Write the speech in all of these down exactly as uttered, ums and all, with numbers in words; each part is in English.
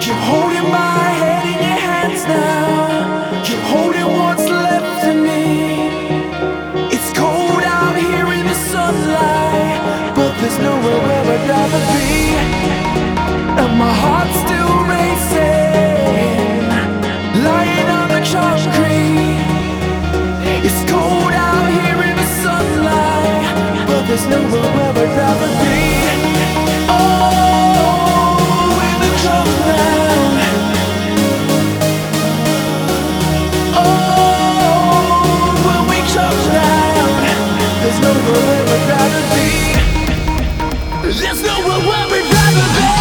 You're holding my head in your hands now. You're holding what's left of me. It's cold out here in the sunlight, but there's nowhere where I'd rather be. And my heart's still racing, lying on the concrete. It's cold out here in the sunlight, but there's nowhere where I'd rather be. Oh, in the cold down. Oh, when we come down, there's nowhere where I'd rather be. There's nowhere where we'd rather be.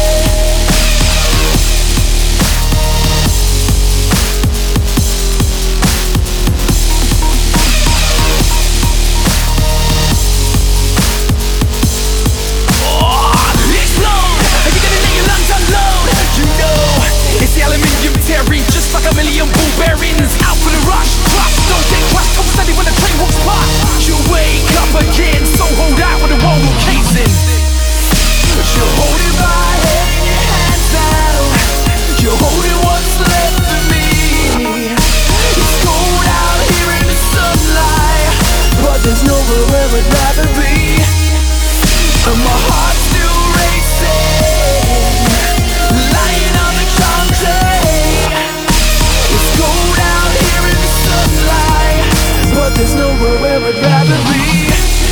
Just like a million ball bearings, out for the rush. Trust, don't get crushed. Come steady when the train walks past. You wake up again, so hold out with the world will case in. You're holding my head in your hands now. You're holding what's left of me. It's cold out here in the sunlight, but there's nowhere where I'd rather be. And my heart's still racing, lying on the concrete. It's cold out here in the sunlight, but there's nowhere where I'd rather be.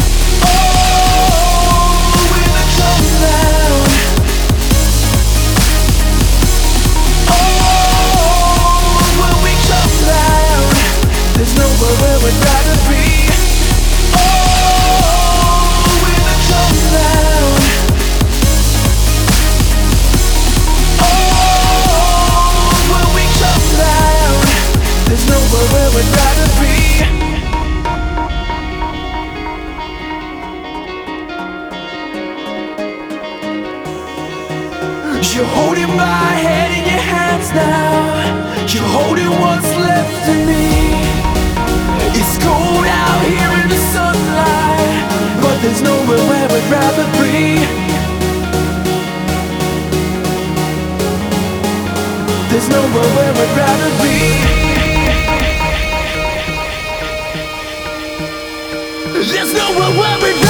Oh, when the comes down. Oh, when we come down, there's nowhere where I'd rather be. Oh, when the comes down. Oh, when we come down, there's nowhere where we'd rather be. You're holding my head in your hands now. You're holding what's left of me. It's cold out here in the sunlight, but there's nowhere where we'd rather be. There's nowhere where I'd rather be. There's nowhere where we'd